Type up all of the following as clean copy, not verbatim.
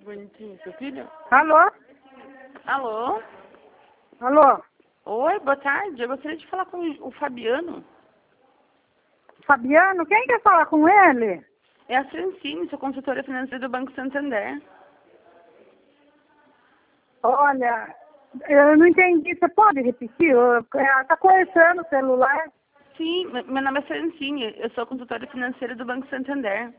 Bonitinho, seu filho? Alô? Alô? Alô? Oi, boa tarde. Eu gostaria de falar com o Fabiano. Fabiano? Quem quer falar com ele? É a Francine, sou consultora financeira do Banco Santander. Olha, eu não entendi. Você pode repetir? Tá cortando o celular. Sim, meu nome é Francine, eu sou consultora financeira do Banco Santander.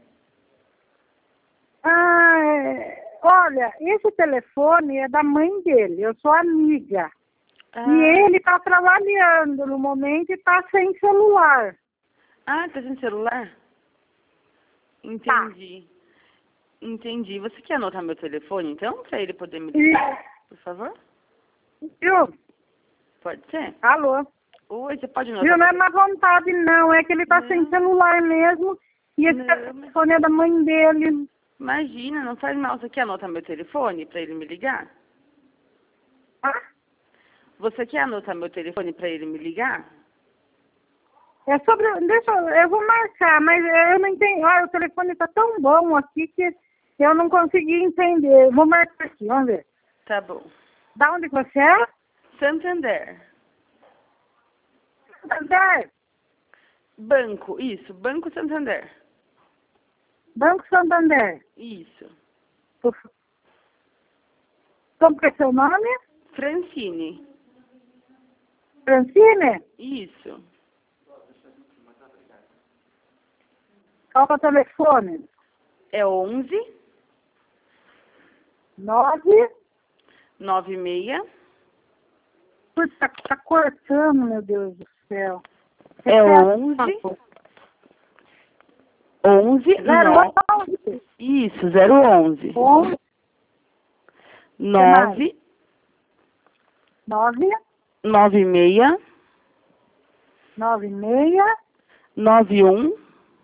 Olha, esse telefone é da mãe dele. Eu sou amiga. Ah, E ele tá trabalhando no momento e tá sem celular. tá sem celular? Entendi. Entendi. Você quer anotar meu telefone, então, para ele poder me ligar, por favor? Viu? Pode ser? Alô? Oi, você pode anotar? Viu? Não é má vontade, não. É que ele tá Não. sem celular mesmo. E esse Não. telefone é da mãe dele. Imagina, não faz mal. Você quer anotar meu telefone para ele me ligar? Ah, Você quer anotar meu telefone para ele me ligar? é sobre. Eu vou marcar, mas eu não entendi. Olha, o telefone tá tão bom aqui que eu não consegui entender. Eu vou marcar aqui, vamos ver. Tá bom. Da onde você é? Santander. Santander. Banco, isso. Banco Santander. Banco Santander. Isso. Como que é seu nome? Francine. Francine? Isso. Qual que é o telefone? É 11 9. 96. Putz, tá cortando, meu Deus do céu. É 11 11 011. Isso, 011 11. 9 9. 96 96. 91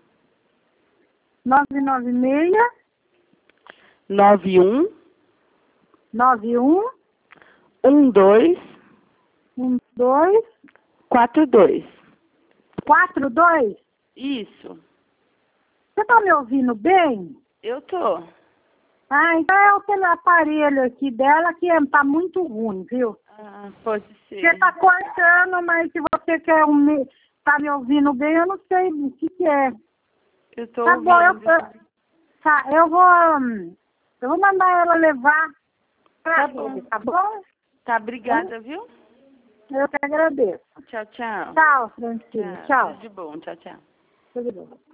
996. 91 91. 12 12. 42. 42. Isso. Você tá me ouvindo bem? Eu tô. Então é aquele aparelho aqui dela que tá muito ruim, viu? Pode ser. Você tá cortando, mas se você quer tá me ouvindo bem, eu não sei o que é. Eu tô Tá bom, ouvindo. eu vou mandar ela levar pra Tá ele, bom. tá bom? Tá, obrigada, viu? Eu que agradeço. Tchau, tchau. Tchau, Francine. Tchau. Tudo de bom. Tchau, tchau. Tudo bom.